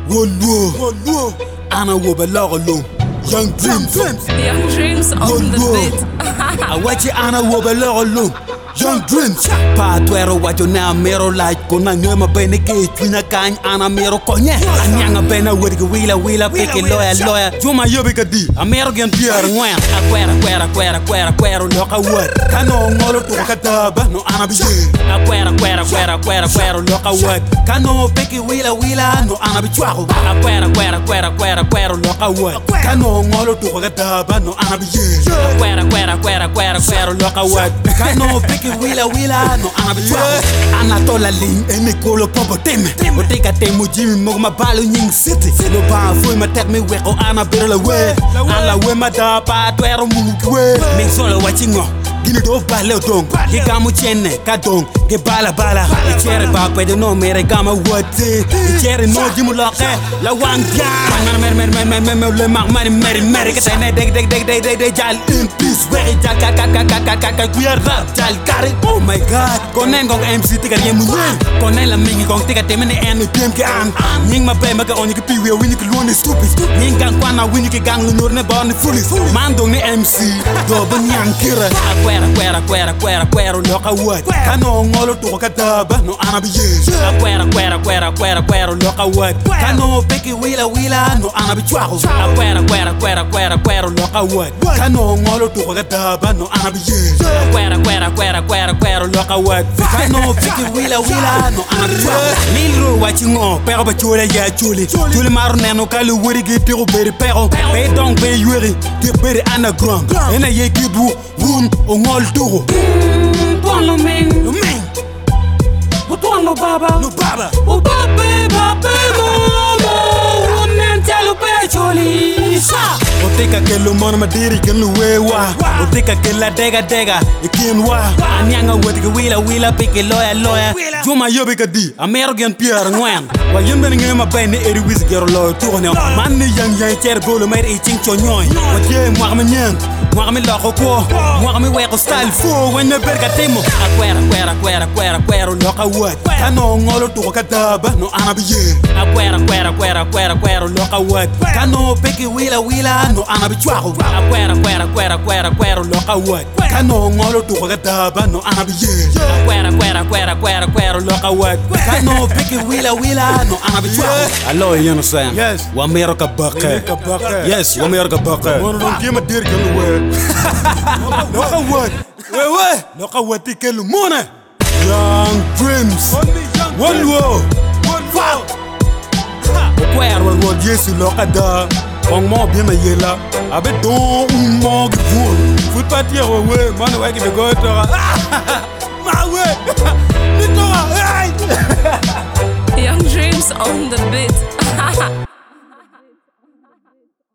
Whoa. Ana Wobelogalo. Young Dreams. Young Dreams on the beat. I watch it Ana Wobelogalo. Young Dreams. Pa tuero wajo na mero like kona ngema bene ke twina kan ana mero konye. Anyanga bena wediga wila peke lawyer. Juma yobi kadi. Amero gen pier ngwen. Akwera loka word. Kano ngolo to kataba no ana bi. Akwera loka word. Kano peke wila no ana bi chwako. Akwera loka word. Kano ngolo to kataba no ana bi. Akwera loka word. Kano peke wila no ana bi chwako. Ana tola ling emi kolo popo teme. Oteka temu jimi mo ma balu nying city. No ba foi ma tek me weko ana birla we. Ala we ma da pa twero mu we. Me solo watchingo. Gini do bale dong. Ke gamu chenne ka dong. Ke bala. E chere ba pe de no mere gama wote. E chere no jimu loke la wanga. Mer le mag mari ke tane deg jal in peace. We jal ka guerra jal kare. Oh my god. Konen gong MC tiga yemu. Konen la mingi gong tiga temene en dem ke an. Ning ma be ma ka onyi ke piwe wini ke lone stupid. Ning gang kwana wini ke gang lu nur ne born foolish. Man dong ni MC do ban yang kira. Akwera loka word. Kano ngolo to kataba no ana bi. Akwera loka word. Kano peke wila no ana bi chwako. Akwera loka word. Kano ngolo to kataba no ana bi. Akwera loka word. Kano peke wila no ana bi chwako. Lilro watchingo pero ba chole ya chole. Chole maru neno kalu wori ge tiro beri pero. Be donc be yuri te beri underground. Ena ye kibu wun ongol tugo. Tuan men. Tuan lo baba. O babe momo. Unen telo pecholi. Oteka ke lo mon madiri ken lo wewa. Oteka ke la dega ikin wa. Anyanga wediga wila peke lawyer. Juma yobi kadi amero gen pier ngwen. Wa yembe ngema bayne eri wis gero lo tourne. Man ni yang cher bolo mer e ching chonyoy. Wa je mo nyen. Moi me loko ko, moi me weko style fo when me berga temo. Akwera loka word. Kano ngolo to kataba no ana bi. Akwera loka word. Kano peke wila no ana bi chwako. Akwera loka word. Kano ngolo to kataba no ana bi. Akwera loka word. Kano peke wila no ana bi chwako. Allo you understand? Yes. Wa mero ka bakke. Yes, wa mero ka bakke. Mo no gima dir kan word. Loka word. Loka word tikelu mona. Young Dreams. One war. Akwera word yesu loka da. Kong mo bien me yela. Abe don mo gvoul. Foot partir we man wa ki de go tora. Ma we. Nitora. Young Dreams on the beat.